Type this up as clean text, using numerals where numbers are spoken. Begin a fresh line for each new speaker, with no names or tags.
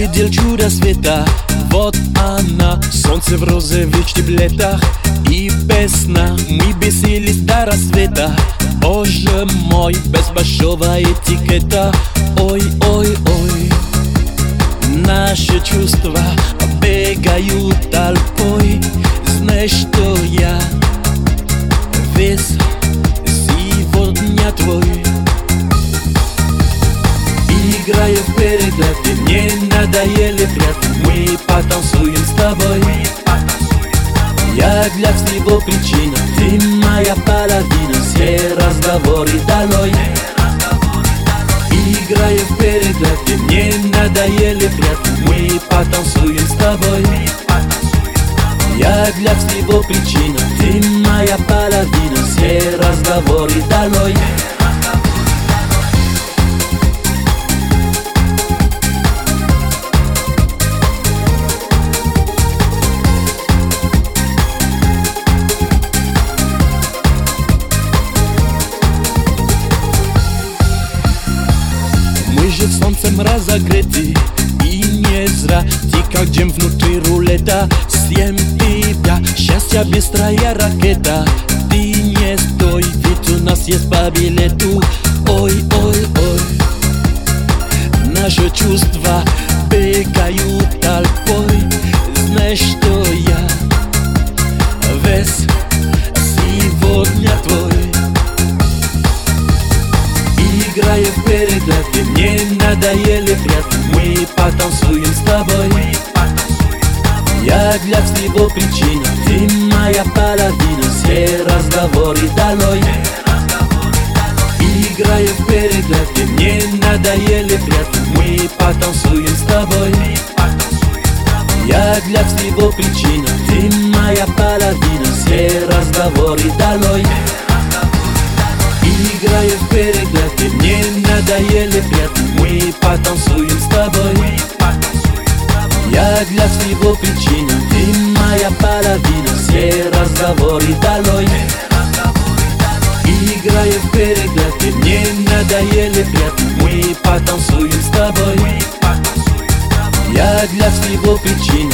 видел чудо света. Вот она, солнце в розовых штиблетах. И без сна мы бесились до рассвета. Боже мой, без большого этикета. Ой, ой, ой, наши чувства бегают толпой. Знаешь, что я весь сегодня твой. Играя в перегляды, мне надоели прятки. Мы потанцуем с тобой. Я для всего причина, ты моя половина. Все разговоры долой. Играя в перегляды, мне надоели прятки. Мы потанцуем с тобой. Я для всего причина, ты моя половина. Все разговоры долой. Мы же солнцем разогреты, и не зря. Ты как джем внутри рулета. Съем тебя, счастье быстрая ракета. Ты не стой, ведь у нас есть по билету. Ой, ой, ой, наши чувства бегают толпой. Знаешь, что я весь сегодня твой. Играя в перегляды, мне надоели прятки. Мы потанцуем с тобой. Я для всего причина, ты моя половина. Все разговоры долой. Играя в перегляды, мне надоели прятки. Мы потанцуем с тобой. Я для всего причина, ты моя половина. Все разговоры долой. Играя в перегляды, мне надоели прятки. Мы потанцуем с тобой. Я для всего причина, ты моя половина. Все разговоры долой. Играя в перегляды, мне надоели прятки. Мы потанцуем с тобой. Я для всего причина,